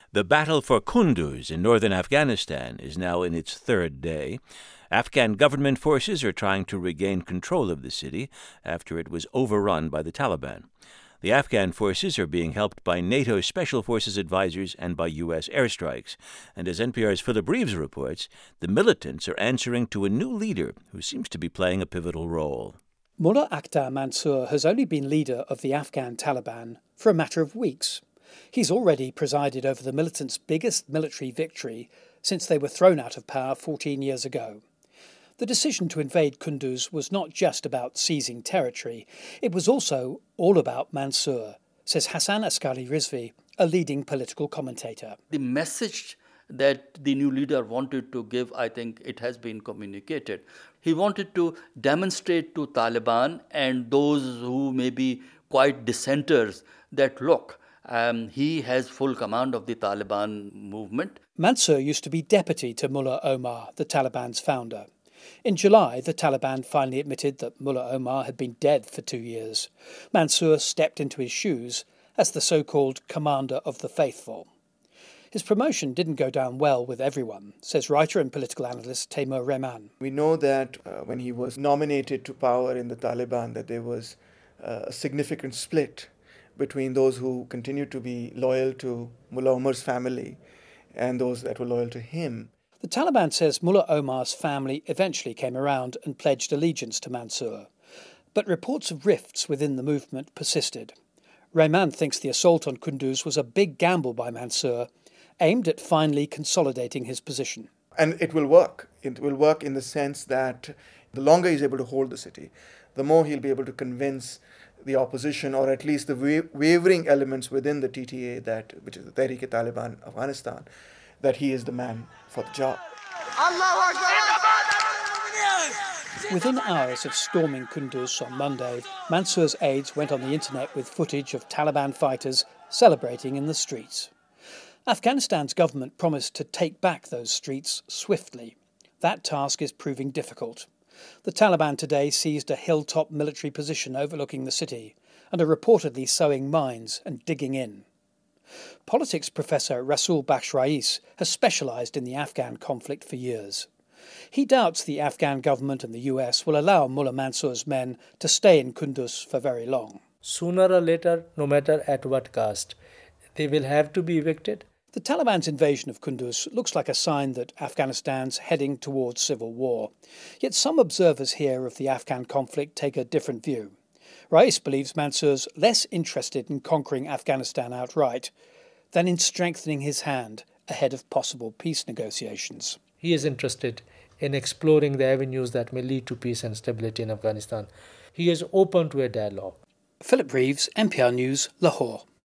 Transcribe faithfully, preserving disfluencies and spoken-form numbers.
The battle for Kunduz in northern Afghanistan is now in its third day. Afghan government forces are trying to regain control of the city after it was overrun by the Taliban. The Afghan forces are being helped by NATO Special Forces advisors and by U S airstrikes. And as N P R's Philip Reeves reports, the militants are answering to a new leader who seems to be playing a pivotal role. Mullah Akhtar Mansour has only been leader of the Afghan Taliban for a matter of weeks. He's already presided over the militants' biggest military victory since they were thrown out of power fourteen years ago. The decision to invade Kunduz was not just about seizing territory, it was also all about Mansour, says Hassan Askari Rizvi, a leading political commentator. The message that the new leader wanted to give, I think it has been communicated. He wanted to demonstrate to Taliban and those who may be quite dissenters that, look, Um, he has full command of the Taliban movement. Mansour used to be deputy to Mullah Omar, the Taliban's founder. In July, the Taliban finally admitted that Mullah Omar had been dead for two years. Mansour stepped into his shoes as the so-called commander of the faithful. His promotion didn't go down well with everyone, says writer and political analyst Taimur Rehman. We know that uh, when he was nominated to power in the Taliban, that there was uh, a significant split between those who continued to be loyal to Mullah Omar's family and those that were loyal to him. The Taliban says Mullah Omar's family eventually came around and pledged allegiance to Mansour. But reports of rifts within the movement persisted. Rehman thinks the assault on Kunduz was a big gamble by Mansour, aimed at finally consolidating his position. And it will work. It will work in the sense that the longer he's able to hold the city, the more he'll be able to convince the opposition, or at least the wa- wavering elements within the T T A, that which is the Tehreek-e-Taliban Afghanistan, that he is the man for the job. Within hours of storming Kunduz on Monday, Mansour's aides went on the internet with footage of Taliban fighters celebrating in the streets. Afghanistan's government promised to take back those streets swiftly. That task is proving difficult. The Taliban today seized a hilltop military position overlooking the city and are reportedly sowing mines and digging in. Politics professor Rasul Bakhsh Rais has specialised in the Afghan conflict for years. He doubts the Afghan government and the U S will allow Mullah Mansour's men to stay in Kunduz for very long. Sooner or later, no matter at what cost, they will have to be evicted. The Taliban's invasion of Kunduz looks like a sign that Afghanistan's heading towards civil war. Yet some observers here of the Afghan conflict take a different view. Rais believes Mansour's less interested in conquering Afghanistan outright than in strengthening his hand ahead of possible peace negotiations. He is interested in exploring the avenues that may lead to peace and stability in Afghanistan. He is open to a dialogue. Philip Reeves, N P R News, Lahore.